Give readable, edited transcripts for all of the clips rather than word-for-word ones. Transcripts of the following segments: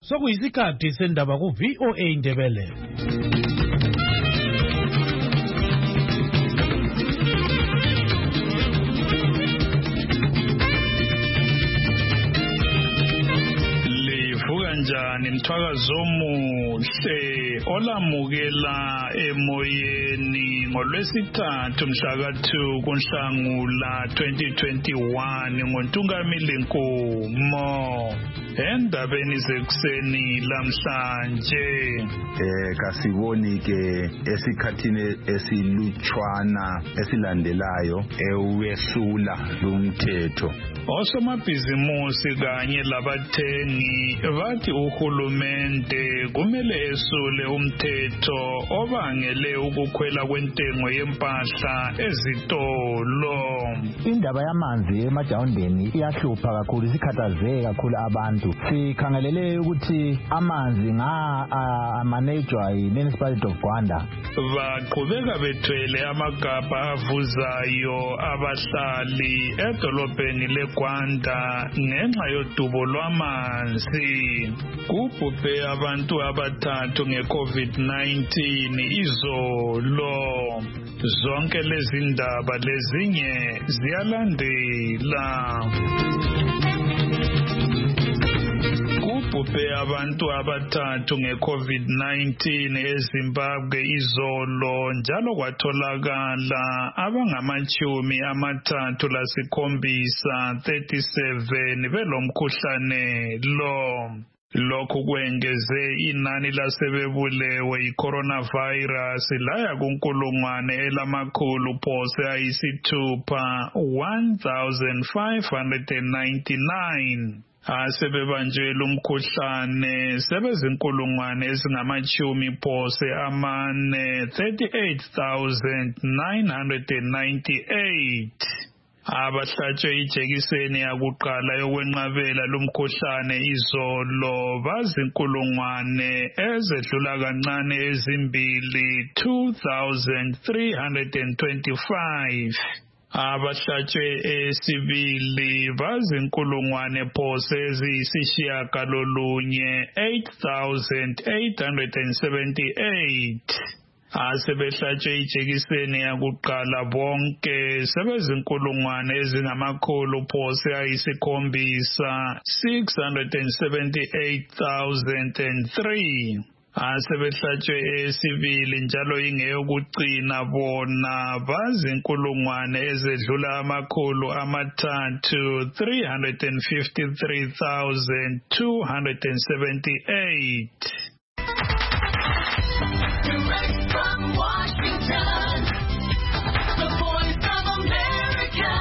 sokuyisikhathi sendaba ku-VOA Indebele. Njani mthwakazo omuhle olamukela emoyeni ngolwesithathu mhla ka-2 kuNhlangula 2021 ngoNtungamili Nkomo. Endabeni zekuseni lamhlanje kasiboni ke esikhathini esilutshwana esilandelayo ewesula lumthetho. Osomabhizimusi kanye labathengi bathi uhulumende kumele esule umthetho obangele ukukhwela kwentengo yempahla ezitolo. Indaba yamanzi emajawundeni iyahlupha kakhulu, isikhathaze kakhulu abantu. Sikhangelele ukuthi amanzi manejwa yi-Municipality of Gwanda. Baqhubeka bethwele amagabha avuzayo abahlali edolobheni leGwanda ngenxa yodubo lwamanzi. Kubhubhe abantu abathathu nge-COVID-19 izolo. Zonke lezi ndaba lezinye ziyalandela. Kubhubhe abantu abathathu nge-COVID-19 eZimbabwe izolo, njalo kwatholakala abangama-37 belomkhuhlane lo. Lokhu kwengeze inani lasebebulewe i-coronavirus laya ku6,699. Asebebanjelwe umkhuhlane sebezinkulungwane 38,998. Abahlatshwe ijekiseni yakuqala yokwenqabela lumkhuhlane izolo bazinkulungwane ezedlula kancane ezimbili 2,325. Abahlatshwe esibili bazinkulungwane phose eziyisishiyagalolunye 8,878. Asebehlatshwe ijekiseni yakuqala bonke sebezinkulungwane ezingamakhulu phose ayisikhombisa 678,003. Asebehlatshwe esibili njalo ingeyokugcina bona bazinkulungwane ezedlula amakhulu amathathu 353,278. Direct from Washington, the Voice of America,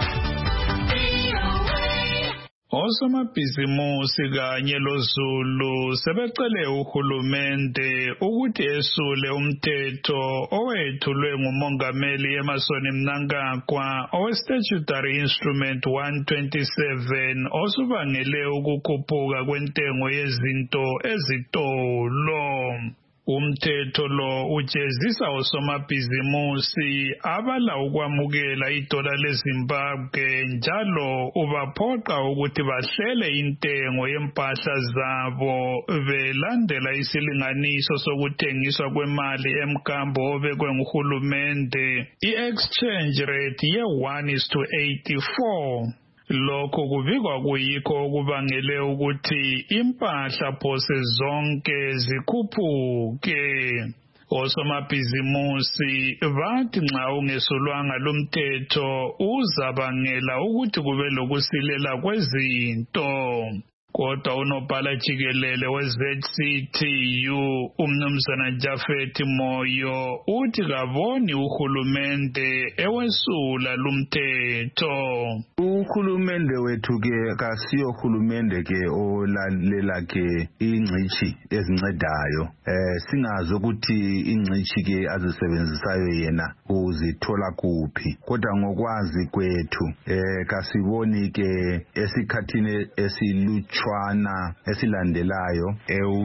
VOA. Osomabhizimusi kanye loZulu sebecele uhulumende ukuthi esule umthetho owethulwe ngumongameli Emmerson Mnangagwa owe-Statutory Instrument 127 osubangele ukukhuphuka kwentengo yezinto ezitolo. Umthetho lo ujezisa osomabhizimusi abala ukwamukela idola leZimbabwe njalo ubaphoqa ukuthi bahlele intengo yempahla zabo belandela isilinganiso sokuthengiswa kwemali emkambo obekwe nguhulumende, i-exchange rate ye-1:84. Lokho kubikwa kuyikho okubangele ukuthi impahla phose zonke zikhuphuke. Osomabhizimusi bathi nxa ungesulwanga lumthetho uzabangela ukuthi kube lokusilela kwezinto. Kodwa unobhala jikelele we-ZCTU umnumzana Japhet Moyo uthi kaboni uhulumende ewesula lumthetho. Uhulumende wethu ke kasiyo hulumende ke olalela ke ingcishi ezincedayo. Singazi ukuthi ingcishi ke azisebenzisayo yena uzithola kuphi. Kodwa ngokwazi kwethu kasiboni ke esikhathini esilutshwana isikhatshwana esilandelayo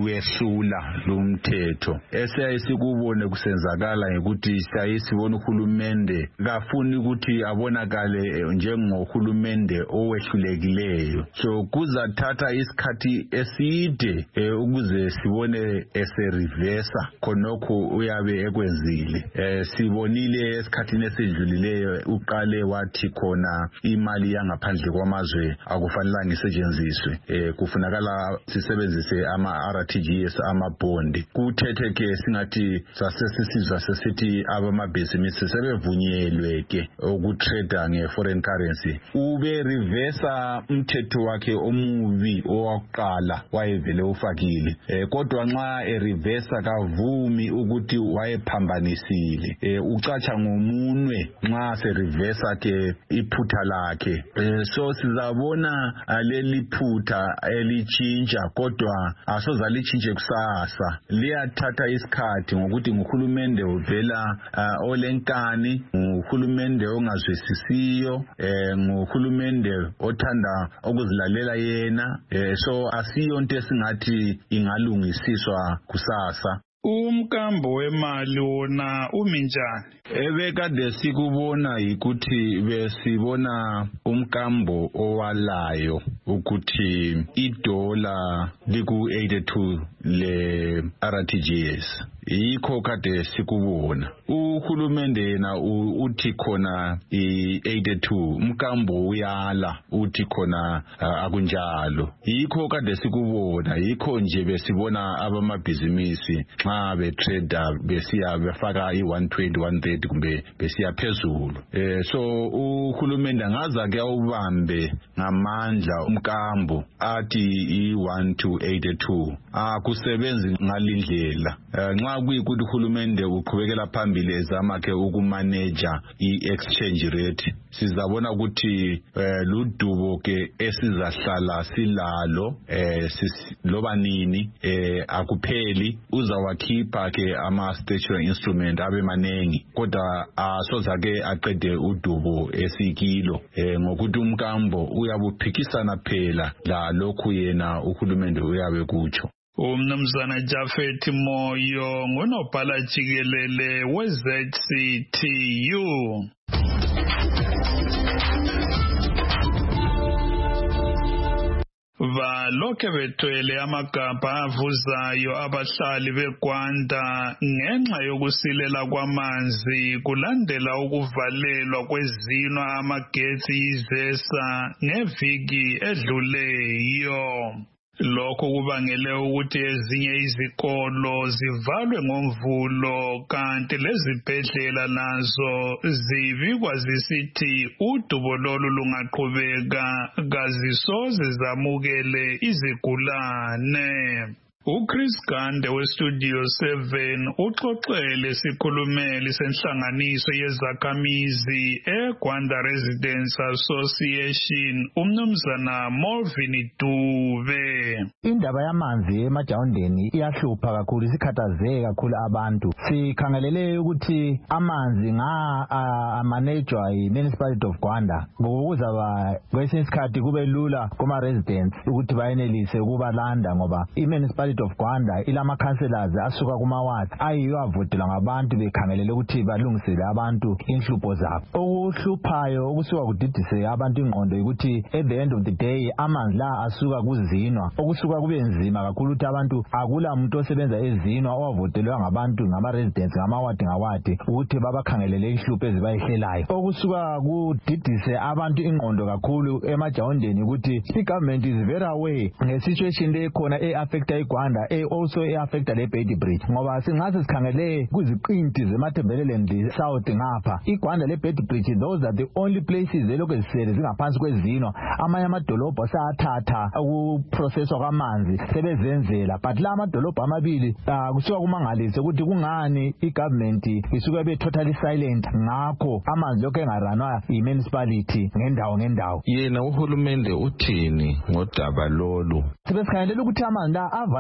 ewehlula lumthetho. Esiyayisikubone kusenzakala ukuthi siyayisibona uhulumende kafuni ukuthi abonakale njengohulumende owehlulekileyo. So kuzathatha isikhathi eside ukuze sibone eserivesa khonokho uyabe ekwenzile. Sibonile esikhathini esidlulileyo uqale wathi khona imali yangaphandle kwamazwe akufanelanga isetshenziswe. Kufunakala sisebenzise ama-RTGS amabhondi. Kuthethe ke singathi sasesisizwa sesithi abamabhizinisi sebevunyelwe ke ukutrade nge-foreign currency. Ube reversa umthetho wakhe omubi owakuqala wayevele ufakile. Kodwa nxa reversa kavumi ukuthi wayephambanisile. Ucatsha ngomunwe nxa se-reversa ke iphutha lakhe. So sizabona leli phutha elitshintsha kodwa asozalitshintshe kusasa. Liyathatha isikhathi ngokuthi nguhulumende uvela olenkani, nguhulumende ongazwisisiyo, nguhulumende othanda ukuzilalela yena. So asiyonto esingathi ingalungisiswa kusasa. Umkambo wemali wona umi njani? Ebekade sikubona yikuthi besibona umkambo owalayo ukuthi idola liku-82 le RTGS. Yikho kade sikubona. Uhulumende yena uthi khona i-82 umkambo uyala uthi khona akunjalo. Yikho kade sikubona. Yikho nje besibona abamabhizinisi nxa betrader besiya befaka i-120 130 kumbe besiya phezulu. So uhulumende angaza ke awubambe ngamandla umkambo athi i-1 to 82 akusebenzi ngalindlela. Nxa kuyikuthi uhulumende uqhubekela phambili ezama ke ukumaneja i-exchange rate, sizabona ukuthi ludubo ke esizahlala silalo loba nini akupheli. Uzawakhipha ke ama-statutory instrument abe manengi kodwa asoza ke aqede udubo esikilo ngokuthi umkambo uyabuphikisana phela la lokhu yena uhulumende uyabe kutsho. Umnumzana Japhet Moyo ngunobhala jikelele we-ZCTU. Balokhe bethwele amagabha avuzayo abahlali beGwanda ngenxa yokusilela kwamanzi kulandela ukuvalelwa kwezinwa amagetsi izesa ngeviki edluleyo. Lokho kubangele ukuthi ezinye izikolo zivalwe ngomvulo kanti lezibhedlela nazo zibikwa zisithi udubo lolu lungaqhubeka kazisoze zamukele izigulane. uChris Gande weStudio 7 uxoxele sikhulumeli senhlanganiso yezakhamizi eGwanda Residents Association umnumzana Morvin Dube. Indaba yamanzi emajawundeni iyahlupha kakhulu, isikhathazeke kakhulu abantu. Sikhangelele ukuthi amanzi amanejwa yi-Municipality of Gwanda ngokuzaba kwesinye isikhathi kube lula kuma residents ukuthi bayenelise ukubalanda ngoba i-Municipality of Gwanda ilama councillors asuka kuma ward ayiyo avotela ngabantu bekhangelele ukuthi balungisele abantu inhlupho zabo. Okuhluphayo okusuka kudidise abantu ingqondo ukuthi at the end of the day amanzi la asuka kuzinwa, okusuka kube nzima kakhulu ukuthi abantu akula umuntu osebenza ezinwa owavotelwa ngabantu ngama residents ngawadi ukuthi babakhangelele inhlupho ezibayihlelayo. Okusuka kudidise abantu ingqondo kakhulu emajawundeni ukuthi i-government is very aware nge-situation le khona e-affecta iGwanda also e-affecta le Bedi Bridge, ngoba singaze sikhangele kuziqinti zemathembelele south ngapha iGwanda le Bedi Bridge, those are the only places elokhu zisele zingaphansi kwezinwa. Amanye amadolobho sayathatha ukuprocesswa kwamanzi sebezenzela, but la amadolobho amabili kusuka kumangalise ukuthi kungani i-government isuke be totally silent ngakho amanzi lokho engaranwa yi-municipality ngendawo. Yena uhulumende uthini ngodaba lolu? Sebesikhangelela ukuthi amanzi la avalwe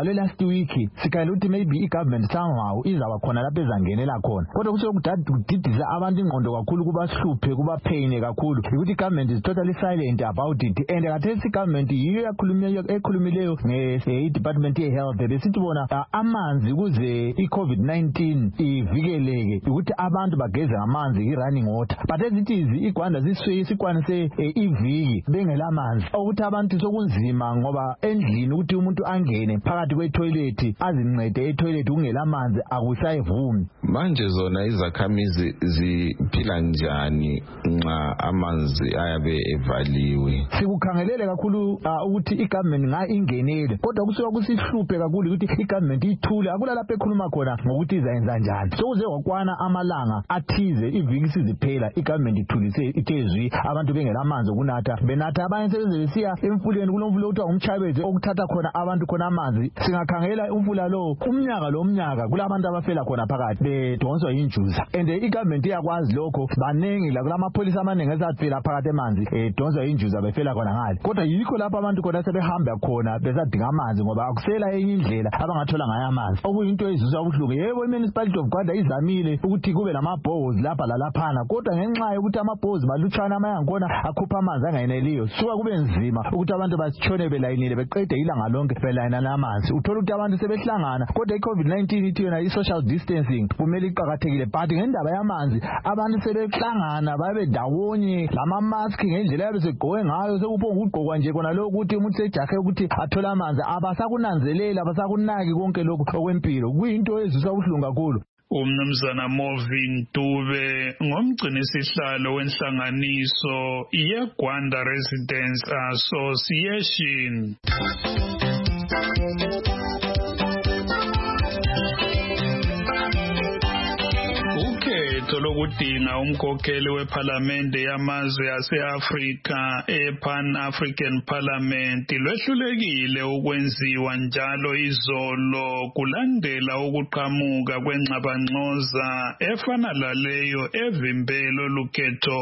le last week sikhayela ukuthi maybe i-government somehow izaba khona lapho ezangenela khona kodwa kusuke kudidisa abantu ingqondo kakhulu kubahluphe kubapheyine kakhulu ukuthi i-government is totally silent about it and kathesi i-government yiyo ekhulumileyo nge-department ye-health besithi bona amanzi kuze i-COVID-19 ivikeleke ukuthi abantu bageze ngamanzi i-running water but as it is iGwanda isikwanise iviki bengela manzi ukuthi abantu sokunzima ngoba endlini ukuthi umuntu angene phakathi kwetoilet azincede etoilet kungela manzi akusayivumi manje zona izakhamizi ziphila njani nxa amanzi ayabe evaliwe sikukhangelele kakhulu ukuthi igovernment nga ingenele kodwa kusuka kusihluphe kakhulu ukuthi igovernment ithule akula lapho ekhuluma khona ngokuthi izayenza njani sokuze wakwana amalanga athize iviki siziphela igovernment ithulise ithezwi abantu bengela amanzi okunatha benatha abanye sebesiya emfuleni kulomfula ukuthi umchabeze okuthatha khona abantu khona amanzi singakhangela umfula lo umnyaka kulabantu abafela khona phakathi bedonswa injuza and igovernment iyakwazi lokho banengi la kulamapholisa amanengi esafela phakathi emanzi edonswa injuza befela khona ngale kodwa yikho lapho abantu khona sebehamba khona besadinga amanzi ngoba akusela enye indlela abangathola ngayo amanzi okuyinto ezizwa ubuhlungu yebo i-municipality of Gwanda izamile ukuthi kube lamabhozi lapha lalaphana kodwa ngenxa yokuthi amabhozi malutshwana amayankhona akhupha amanzi angayeneliyo suka kube nzima ukuthi abantu batshone belayinile beqede ilanga lonke belayinana amanzi uthola ukuthi abantu sebehlangana kodwa i-COVID-19 ithi yona i-social distancing kumele iqakathekile but ngendaba yamanzi abantu sebehlangana babe ndawonye lama-mask ngendlela yabe segqoke ngayo sekuphonga ukugqokwa nje kona lokho ukuthi umuntu sejahe ukuthi athole amanzi abasakunanzelela abasakunaki konke lokhu okwempilo kuyinto ezisa ubuhlungu kakhulu Umnumzana Moving Dube ngomgcinisihlalo wenhlanganiso yeGwanda Residents Association. Ukhetho lokudinga umkhokheli wephalamende yamazwe ase-Afrika ePan-African Parliament lwehlulekile ukwenziwa njalo izolo kulandela ukuqhamuka kwengxabangxoza efana laleyo evimbelo lukhetho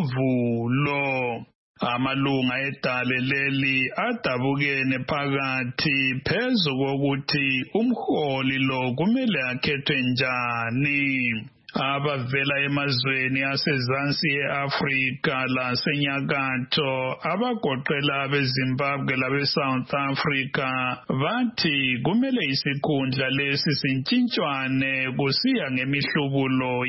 ngoVulo. Amalunga edale leli adabukene phakathi phezu kokuthi umholi lo kumele akhethwe njani. Abavela emazweni asezansi e-Afrika lasenyakatho abagoqela abeZimbabwe labe-South Africa bathi kumele isikhundla lesi sintshintshwane kusiya ngemihlubulo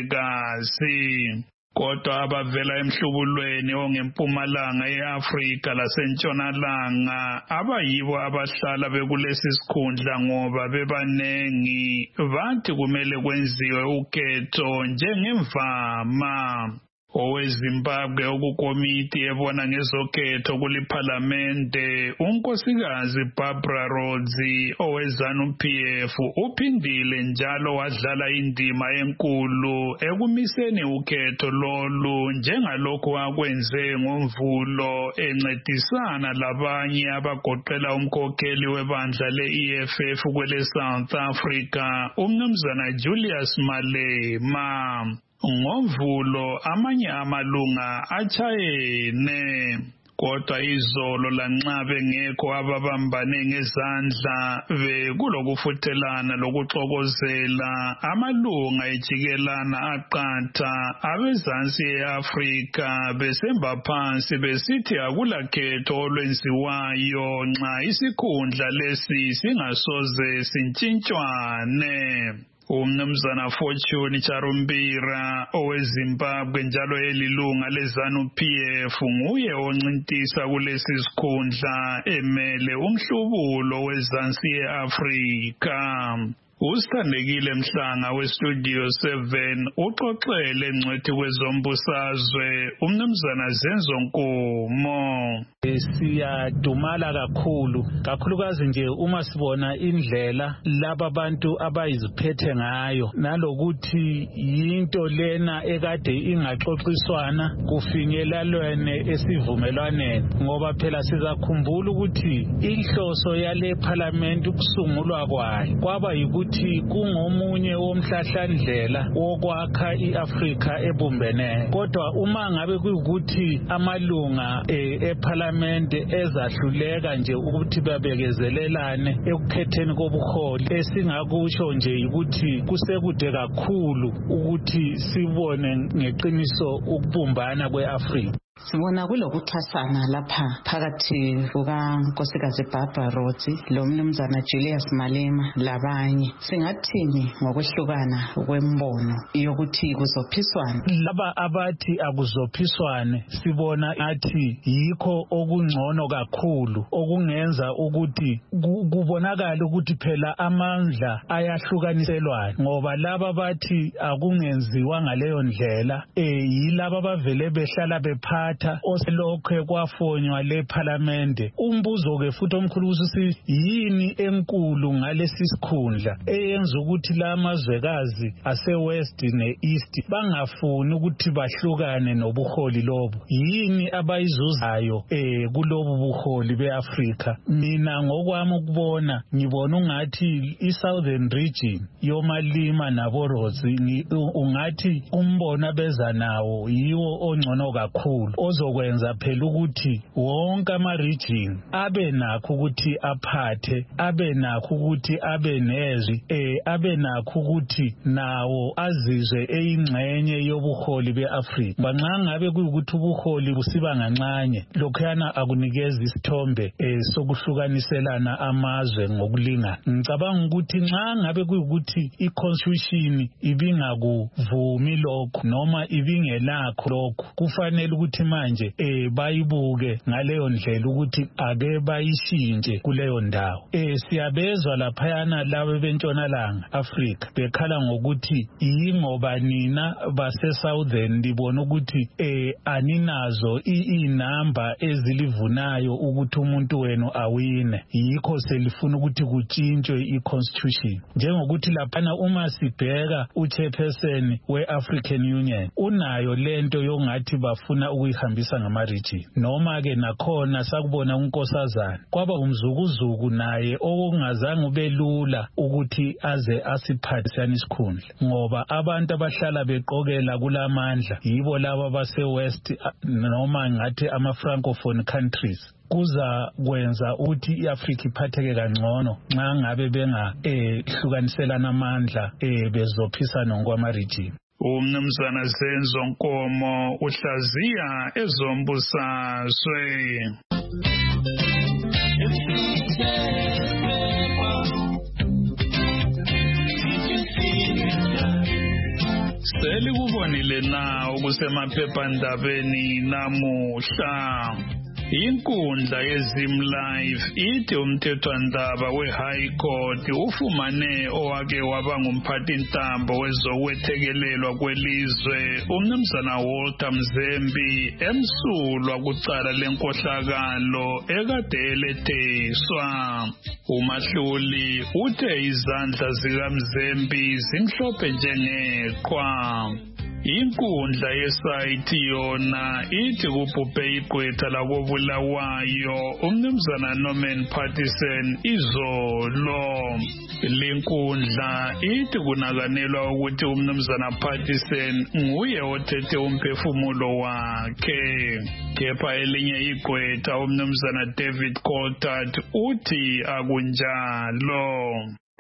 yezwekazi. Kodwa abavela emhlubulweni ongempumalanga ye-Afrika lasentshonalanga abayibo abahlala bekulesi sikhundla ngoba bebanengi bathi kumele kwenziwe ukhetho njengemvama. OweZimbabwe okukomiti ebona ngezokhetho kuliphalamende unkosikazi Barbara Rhodes oweZANU-PF uphindile njalo wadlala indima enkulu ekumiseni ukhetho lolu njengalokho akwenze ngoMvulo encedisana labanye abagoqela umkhokheli webandla le-EFF kwele South Africa umnumzana Julius Malema. NgoVulo amanye amalunga atshayene kodwa izolo lanxa bengekho ababambane ngezandla bekulokufuthelana lokuxokozela amalunga ejikelana aqatha abezansi e-Afrika besemba phansi besithi akulakhetho olwenziwayo nxa isikhundla lesi singasoze sintshintshwane. Umnumzana Fortune Charumbira oweZimbabwe njalo elilunga leZANU-PF nguye oncintisa kulesi sikhundla emele umhlubulo wezansi e-Afrika. Usithandekile Mhlanga weStudio 7 uxoxele ngcwethi kwezombusazwe umnumzana Zenzo Nkomo. Siyadumala kakhulukazi nje uma sibona indlela laba bantu abayiziphethe ngayo nalokuthi yinto lena ekade ingaxoxiswana kufinyelalwane esivumelwaneni ngoba phela sizakhumbula ukuthi inhloso yale parliament ukusungulwa kwayo kwaba yikuthi ukuthi kungomunye womhlahlandlela wokwakha iAfrika ebumbeneyo. Kodwa uma ngabe kuyikuthi amalunga eParliament ezahluleka nje ukuthi babekezelelane ekukhetheni kobuholi, esingakusho nje ukuthi kusekude kakhulu ukuthi sibone ngeqiniso ukubumbana kweAfrika. Sibona kulokuthasana lapha phakathi kukaNkosikazi Barbara Rhodes lo mnumzana Julius Malema labanye. Singathini ngokwehlukana kwembono yokuthi kuzophiswana? Laba abathi akuzophiswane sibona athi yikho okungcono kakhulu okungenza ukuthi kubonakala ukuthi phela amandla ayahlukaniselwana, ngoba laba bathi akungenziwa ngaleyo ndlela yilaba bavele behlala bephatha oselokho kwafonywa leParliament. Umbuzo ke futhi omkhulu ukuthi yini enkulu ngalesi sikhundla eyenza ukuthi la mazwekazi aseWest neEast bangafuni ukuthi bahlukane nobuholi lobo? Yini abayizuzayo kulobu buholi beAfrika? Mina ngokwami ukubona ngibona ungathi iSouthern region yoMalima naboRhodes ungathi umbono abeza nawo yiwo ongcono kakhulu, ozokwenza phela ukuthi wonke ama-region abe nakho ukuthi aphathe, abe nakho ukuthi abe nezwi, abe nakho ukuthi nawo azizwe eyingxenye yobuholi beAfrika. Nxa ngabe kuyukuthi ubuholi busiba ngancanye, lokhuyana akunikeza isithombe sokuhlukaniselana amazwe ngokulingana. Ngicabanga ukuthi nxa ngabe kuyukuthi i-constitution ibingakuvumi lokho noma ibingelakho lokho, kufanele ukuthi manje bayibuke ngaleyo ndlela ukuthi ake bayishintshe kuleyo ndawo. Siyabezwa laphayana laba bentshonalanga Afrika bekhala ngokuthi yingoba nina base Southern libona ukuthi aninazo inamba ezilivunayo ukuthi umuntu wenu awine, yikho selifuna ukuthi kutshintshwe i-constitution. Njengokuthi laphana uma sibheka uchairperson we-African Union unayo lento yongathi bafuna ukuyihambisa ngama-region, noma ke nakhona sakubona uNkosazana kwaba umzukuzuku naye okungazange ube lula ukuthi aze asiphathisane isikhundla, ngoba abantu abahlala beqokela kulamandla yibo laba base-West noma ngathi ama-Francophone countries. Kuza kwenza ukuthi iAfrika iphatheke kangcono nxa ngabe bengahlukaniselana amandla bezophisana ngokwama-region. Umnumzana Zenzo Nkomo uhlaziya ezombusazwe. Selikubonile na ukusemaphephandabeni namuhla. Inkundla yeZimLive ithi umthethwandaba weHigh Court ufumane owake waba ngumphathintambo wezokwethekelelwa kwelizwe umnumzana Walter Mzembi emsulwa kucala lenkohlakalo ekade eletheswa. Umahluli uthe izandla zikaMzembi zimhlophe njengeqhwa. Inkundla yesayithi yona ithi kubhubhe igqwetha lakobulawayo umnumzana Norman Pattison izolo. Linkundla ithi kunakanelwa ukuthi umnumzana Pattison nguye othethe umphefumulo wakhe. Kepha elinye igqwetha umnumzana David Coulthard uthi akunjalo.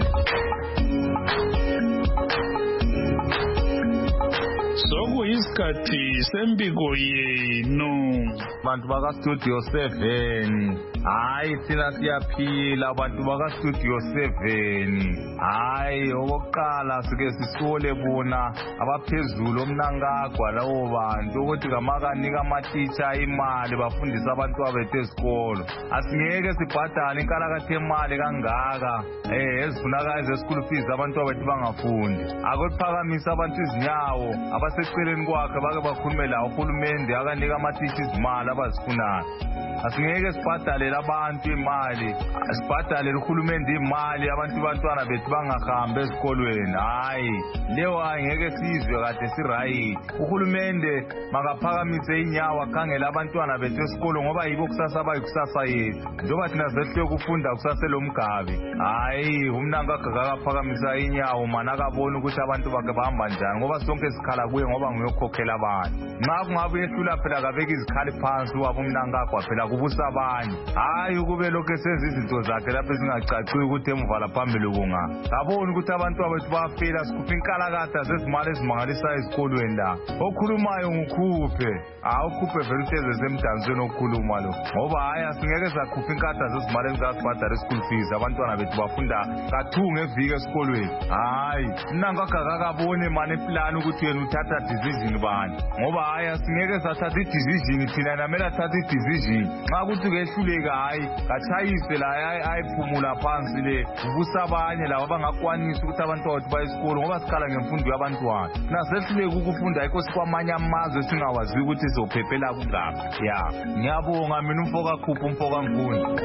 Sokuyisikhathi sembiko yenu. Bantu baka Studio 7, hayi thina siyaphila bantu baka Studio 7. Hayi okokuqala sike sisole bona abaphezulu omnangagwa lawo bantu ukuthi kamakanika amatitsha imali bafundisa abantu abethu esikolo. Asingeke sibhadale inkalakathe imali kangaka ezifunakala ze-school fees abantu abethu bangafundi. Akuphakamisa abantu izinyawo abaseceleni kwakhe bake bakhulume la uhulumende akanika amatitsha izimali abazifunayo. Asingeke sibhadale sibhadalele abantu imali, sibhadalele uhulumende imali, abantwana bethu bangahambi ezikolweni. Hayi, leyo angeke sizwe kade siright. Uhulumende makaphakamise inyawo akhangela abantwana bethu esikolo ngoba yibo kusasa bayikusasa yethu. Njengoba thina sehlwe kufunda kusasa lomgabi. Hayi, umnanga akaphakamisa inyawo mana akabona ukuthi abantu bakhe bahamba njani ngoba sonke sikhala kuye ngoba nguyokhokhela abantu. Nxa kungabe yehlula phela kabeka izikhali phansi wabo umnanga akwa phela kubusa abanye. Hayi ukube lokho senza izinto zakhe lapho singacacile ukuthi emvala phambili kunga. Ngabona ukuthi abantu bethu bafela sikhupha inkalakatha zezimali ezimangalisayo ezikolweni la. Okhulumayo ngukhuphe. Ukhuphe vele uhleze semdanzweni okhuluma lo. Ngoba hayi asingeke sakhupha inkatha zezimali ezingazibhadala school fees abantwana bethu bafunda ka2 ngeviki esikolweni. Hayi, umnanga akakabone manje plan ukuthi yena uthatha decision bani. Ngoba hayi asingeke sathatha i-decision thina namela thatha i-decision. Xa kuthi kehluleka hayi kachayise la ayiphumula phansi le ubusa abanye laba bangakwanisa ukuthi abantu bethu bayesikolo ngoba sikhala ngemfundo yabantwana. Nasehluleka ukufunda ayikho sikwamanye amazwe singawazi ukuthi sizophephela kungaphi. Ya, ngiyabonga mina umfoka khupha umfoka mfundo.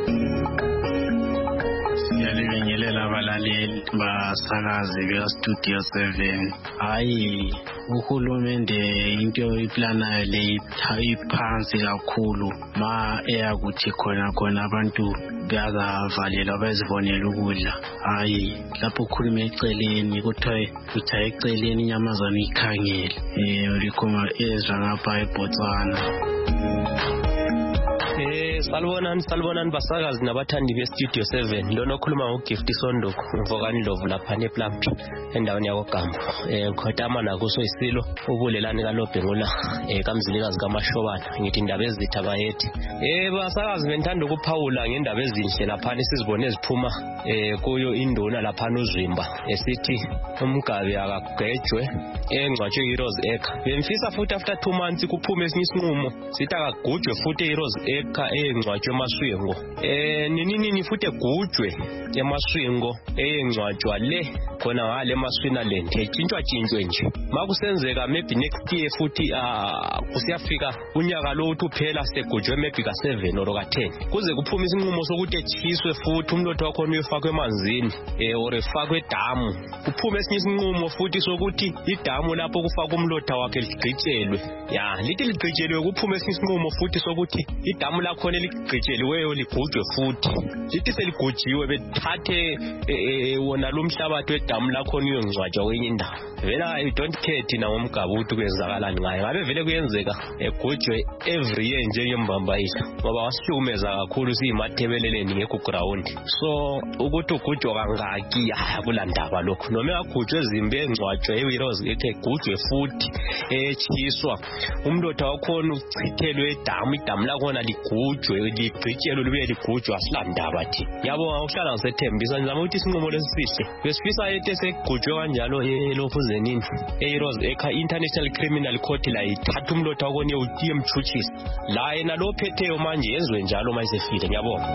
Siyalibingelela abalaleli basakazi beStudio 7. Hayi, uhulumende into iplanayo le iphansi kakhulu ma eyakuthi khona abantu bazavalelwa bezibonela ukudla. Hayi, lapho ukhuluma eceleni kuthiwa eceleni inyamazana ikhangele. Ulikhoma ezwa ngapha eBotswana. Salibonani basakazi nabathandi beStudio 7. Lona okhuluma ngoGift Sondoko Mvokani Ndlovu lapha nePlump endaweni yakoGambo. Ngikhotama nakuso isilo ubulelani kaLobhengula kamzilikazi kaMashobana. Ngithi indaba ezitha bayethi. Basakazi bengithanda ukuphawula ngendaba ezinhle lapha sizibone ziphuma kuyo induna lapha uZwimba esithi umgabi akagejwe engcwatshwe iRose Acre. Bemfisa futhi after 2 months kuphume esinye isinqumo sithi akagujwe futhi iRose Acre engcwatshwe eMaswingo. Nini futhi egujwe eMaswingo engcwatshwa le khona ngale eMaswinaland etshintshwa nje. Makusenzeka maybe next year futhi kusiyafika unyaka lo uthi uphela segujwe maybe ka7 or ka10 kuze kuphume isinqumo sokuthi echiswe futhi umlotho wakho uyofakwe emanzini or efakwe edamu. Kuphume esinye isinqumo futhi sokuthi idamu lapho kufaka umlotha wakhe ligqitshelwe. Ya, lithi ligqitshelwe kuphume esinye isinqumo futhi sokuthi idamu lakho neligqitsheliweyo ligujwe futhi. Lithi seligujiwe bethathe wona lo mhlabathi wedamu lakho uyongcwatshwa kwenye indawo. Vela I don't care thina ngomgabu ukuthi kwenzakalani ngayo. Ngabe vele kuyenzeka egujwe every year njengembambayisa ngoba wasihlukumeza kakhulu siyimathebeleleni ngeground. So ukuthi ugujwa kangaki akulandaba lokho. Noma agujwe ezimbi engcwatshwe eRose Acre egujwe futhi echiswa umlotha wakho uchithelwe idamu lakho ligujwe ligqitshelwe libe ligujwa asilandaba thi. Yabonga ukuhlala ngisethembisa ngizama ukuthi isinqumo lesisihle. Besifisa yethe segujwe kanjalo eLofuzeni eRose Acre International Criminal Court la ithatha umlotha wakho uyemchuchisa. La yena lo phetheyo manje yenzwe njalo mayisefile. Ngiyabonga.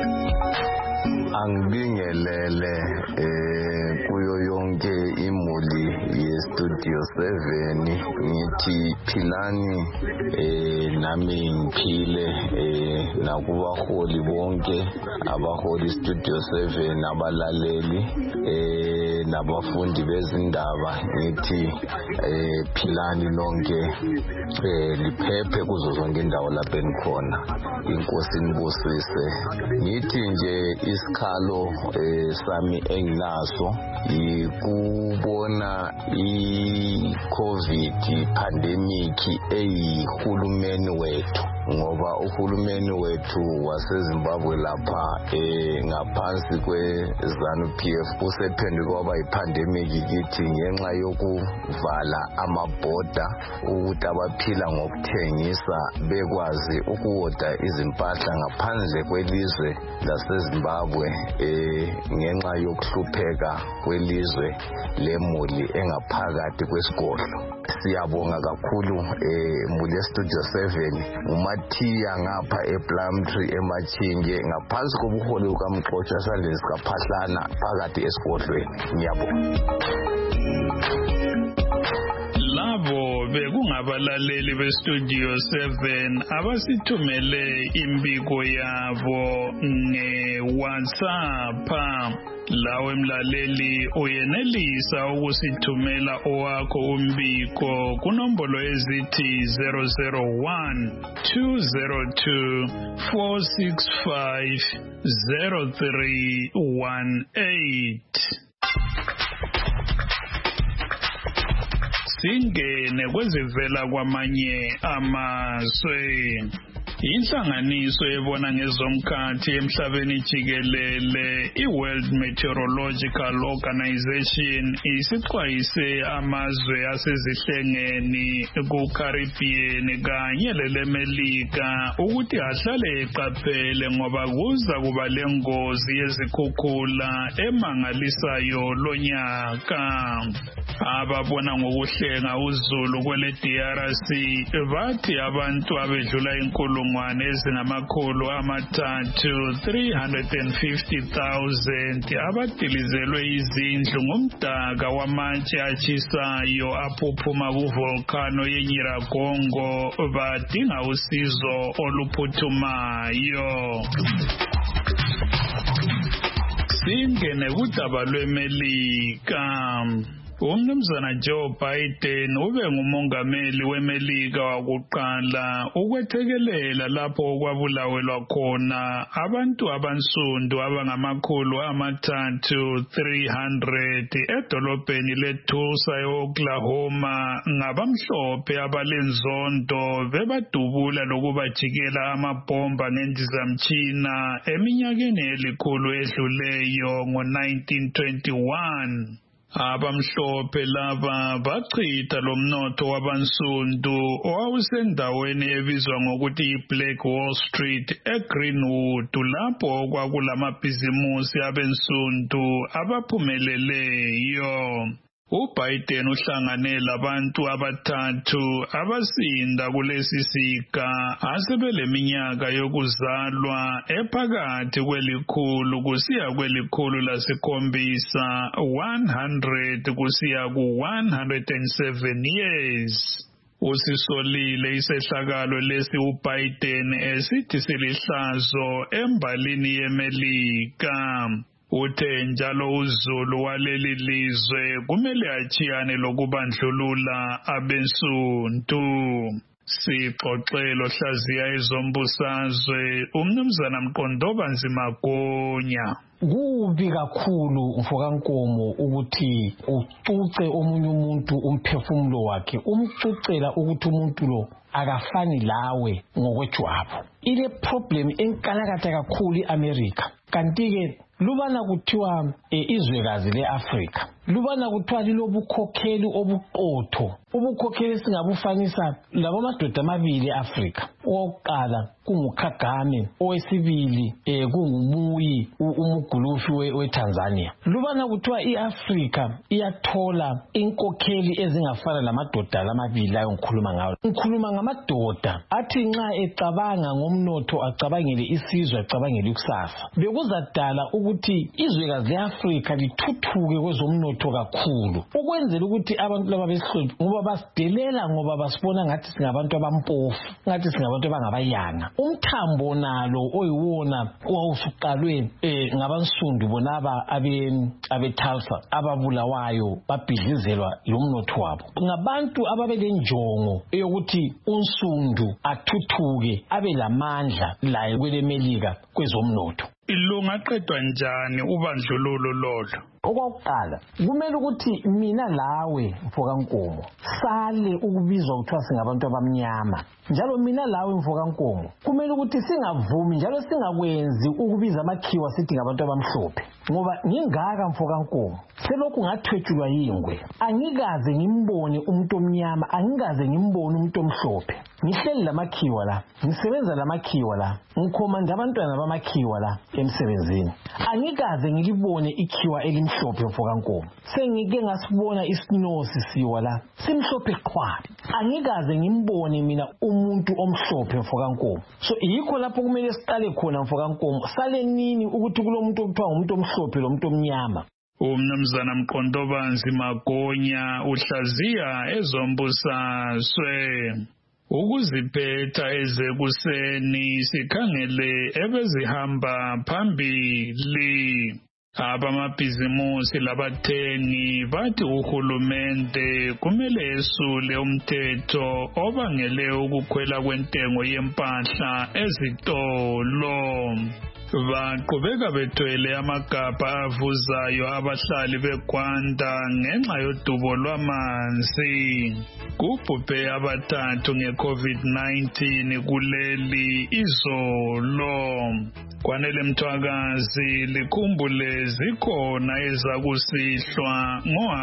Angibingelele kuyo yonke imuli yeStudio 7 ngithi philani nami ngiphile nakubaholi bonke abaholi Studio 7 abalaleli nabafundi bezindaba ngithi philani lonke liphephe kuzo zonke indawo lapho enikhona. Inkosi nibusise. Ngithi nje isikhalo sami enginaso ikubona i-COVID pandemic eyihulumeni wethu ngoba uhulumeni wethu waseZimbabwe lapha ngaphansi kweZANU-PF usephendwe kwaba ipandemic kithi ngenxa yokuvala amabhoda ukuthi abaphila ngokuthengisa bekwazi ukuwoda izimpahla ngaphandle kwelizwe laseZimbabwe ngenxa yokuhlupheka kwelizwe lemuli engaphakathi kwesigodlo. Siyabonga kakhulu muli yeStudio 7 uMathiya ngapha ePlumtree eMachinge ngaphansi kobuholi bukaMxotsha esandleni sikaphahlana phakathi esigodlweni. Ngiyabonga. labo bekungabalaleli beStudio 7 abasithumele imbiko yabo ngeWhatsApp. Lawe mlaleli uyenelisa ukusithumela owakho umbiko kunombolo ezithi 001 202 465 0318. Singene kwezivela kwamanye amazwe. Inhlanganiso ebona ngezomkhathi emhlabeni jikelele iWorld Meteorological Organization isixwayise amazwe asezihlengeni kuCaribbean kanye lelemelika ukuthi ahlale eqaphele ngoba kuza kuba lengozi yezikhukhula emangalisayo lonyaka. Ababona ngokuhlenga uzulu kwele DRC bathi abantu abedlula inkulungwane ezingamakhulu amathathu 350,000 abadilizelwe izindlu ngumdaka wamatshe atshisayo aphuphuma kuvolcano yeNyiragongo badinga usizo oluphuthumayo. Singene kudaba lweMelika. Umnumzana Joe Biden ube ngumongameli weMelika wakuqala ukwethekelela lapho okwabulawelwa khona abantu abansundu abangamakhulu amathathu 300 edolobheni leTulsa eOklahoma ngabamhlophe abalenzondo bebadubula lokubajikela amabhomba ngendizamtshina eminyakeni elikhulu edluleyo ngo-1921. Abamhlophe laba bachitha lomnotho wabansundu owawusendaweni ebizwa ngokuthi Black Wall Street eGreenwood lapho kwakulamabhizimusi abensundu abaphumeleleyo. uBiden uhlangane labantu abathathu abasinda kulesi siga asebeleminyaka yokuzalwa ephakathi kwelikhulu kusiya kwelikhulu lasikhombisa 100 kusiya ku107 years. Usisolile isehlakalo lesi uBiden esithi silihlazo embalini yeMelika. Uthe njalo uzulu waleli lizwe kumele achiyane lokubandlulula abensundu. Sixoxelo hlaziya ezombusazwe umnumzana Mqondobanzi Magonya. Kubi kakhulu mfokankomo ukuthi ucuce omunye umuntu umphefumulo wakhe, umcucela ukuthi umuntu lo akafani lawe ngokwejwabu. Ile problem enkalakatha kakhulu eAmerica. Kanti ke lubana kuthiwa izwekazi leAfrika, lubana kuthiwa lilobukhokheli obuqotho. Ubukhokheli singabufanisa labo madoda amabili eAfrika. Owokuqala kunguKagame, owesibili kungumuyi umugulufi weTanzania. Lubana kuthiwa iAfrika iyathola inkokheli ezingafana lamadoda lamabili ayo ngikhuluma ngawo. Ngikhuluma ngamadoda athi nxa ecabanga ngomnotho acabangele isizwe, acabangele ikusasa. Bekuzadala ukuthi izwekazi leAfrika lithuthuke kwezomnotho kakhulu, ukwenzela ukuthi abantu laba besihloniphe ngoba basidelela, ngoba basibona ngathi singabantu abampofu, ngathi singabantu abangabayanga. Umthambo nalo oyiwona owawusuqalwe ngabansundu bonaba abeTulsa ababulawayo babhidlizelwa lomnotho wabo. Ngabantu ababelenjongo eyokuthi unsundu athuthuke abe lamandla laye kweleMelika kwezomnotho. Lungaqedwa njani ubandlululo lolo? Okokuqala kumele ukuthi mina lawe mfokankomo sale ukubizwa kuthiwa singabantu abamnyama, njalo mina lawe mfokankomo kumele ukuthi singavumi njalo singakwenzi ukubiza amakhiwa sithi ngabantu abamhlophe, ngoba ngingaka mfokankomo selokhu ngathwetshulwa yingwe. Angikaze ngimbone umuntu omnyama, angikaze ngimbone umuntu omhlophe. Ngihleli lamakhiwa la, ngisebenza lamakhiwa la, ngikhomanda abantwana bamakhiwa la emsebenzini. Angikaze ngilibone ikhiwa elimhlophe mfokankomo. Sengike ngasibona isinosi siwa la simhlophe qhwa. Angikaze ngimbone mina umuntu omhlophe mfokankomo. So yikho lapho kumele siqale khona mfokankomo. Sale nini ukuthi kulomuntu okuthiwa umuntu omhlophe lo muntu omnyama. Umnumzana Mqondobanzi Magonya uhlaziya ezombusazwe. Ukuziphetha ezekuseni sikhangele ebezihamba phambili. Abamabhizimusi labathengi bathi uhulumende kumele esule umthetho obangele ukukhwela kwentengo yempahla ezitolo. Baqhubeka bethwele amagabha avuzayo abahlali beGwanda ngenxa yodubo lwamanzi. Kubhubhe abathathu nge-COVID-19 kuleli izolo. Kwanele Mthwakazi likhumbule zikhona ezakusihlwa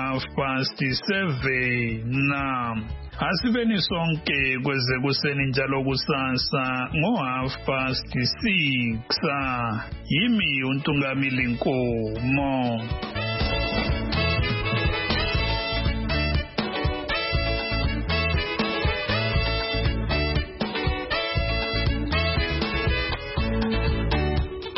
ngo7:30. Asibeni sonke kweze kuseni njalo kusasa ngo6:30. Yimi uNtungamili Nkomo.